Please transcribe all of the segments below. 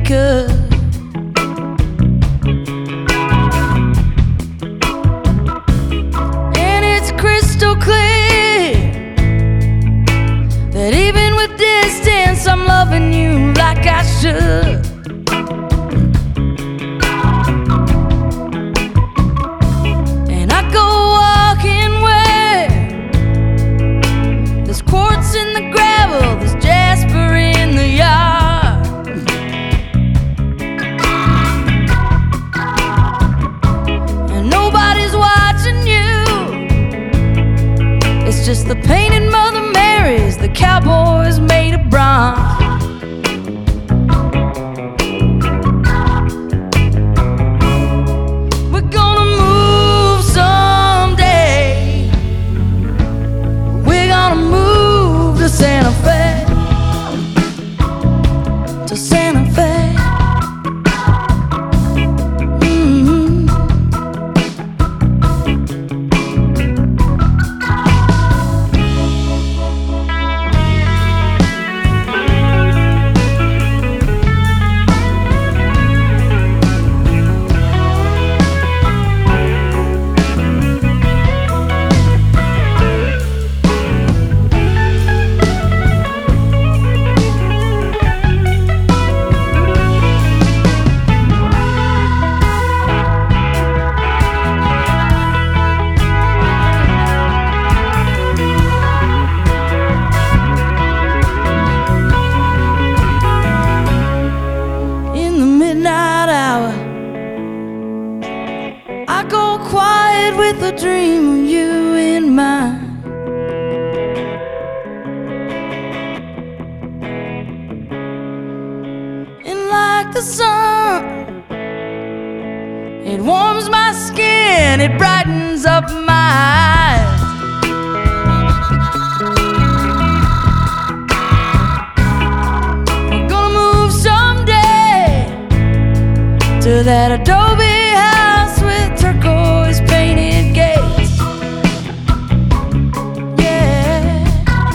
could. And it's crystal clear that even with distance, I'm loving you like I should. And I go walking where there's quartz in the gravel, there's jasper in the yard. And nobody's watching you, it's just the painted Mother Marys, the cowboys made of bronze. We're gonna move someday. We're gonna move to Santa Fe, to Santa Fe. I go quiet with a dream of you in mind. And like the sun, it warms my skin, it brightens up my eyes. We're gonna move someday to that adobe house with turquoise painted gates. Yeah.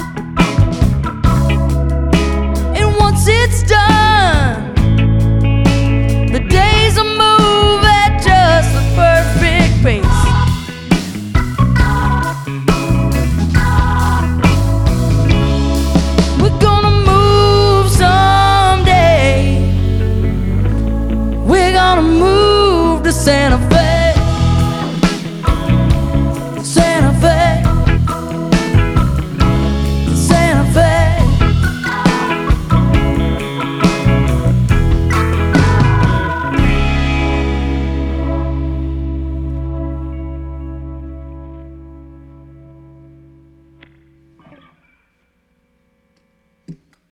And once it's done, the days will move at just the perfect pace. We're gonna move someday. We're gonna move to Santa Fe.